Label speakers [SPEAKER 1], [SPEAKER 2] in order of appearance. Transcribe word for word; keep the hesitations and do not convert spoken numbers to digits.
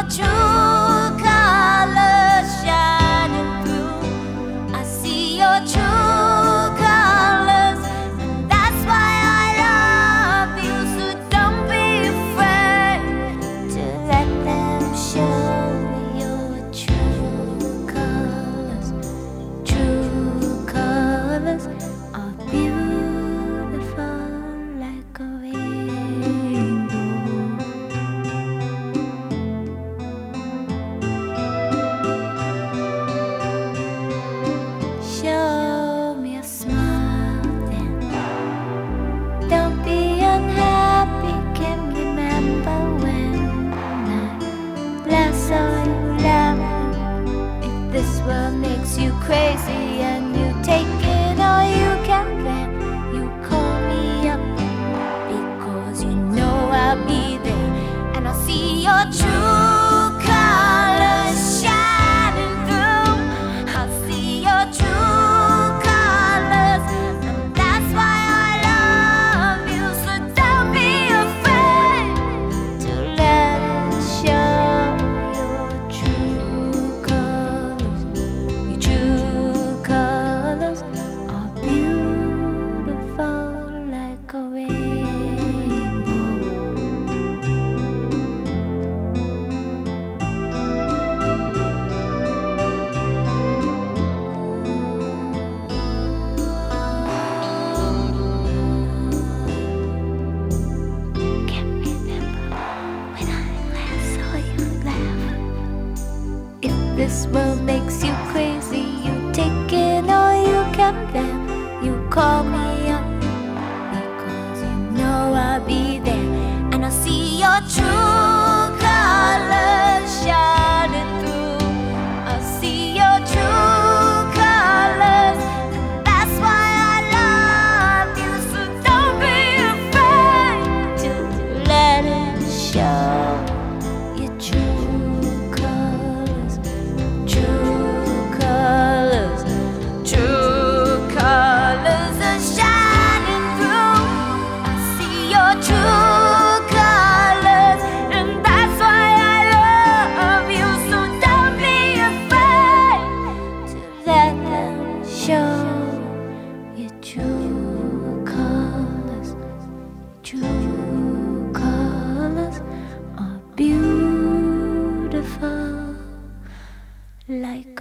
[SPEAKER 1] true colors shining through. I see your true colors, and that's why I love you. So don't be afraid to let them show your true colors. True colors are beautiful like a rainbow. Show me a smile then. Don't be unhappy. Can remember when I last saw you laughing. If this world makes you crazy and you take it all you can, then you call me up, because you know I'll be there, and I'll see your true colors shining through. I'll see your true colors, and that's why I love you. So don't be afraid to let it show your true colors. Your true colors are beautiful like a rainbow. Can't remember when I last saw you laugh. If this world makes you crazy, you take it all you can, then you call me up, because you know I'll be there, and I'll see your true colors shining through. I'll see your true colors, and that's why I love you. So don't be afraid to let it show your true colors. True colors, true colors are shining through. I see your true colors, and that's why I love you. So don't be afraid to let them show your true colors. True colors are beautiful like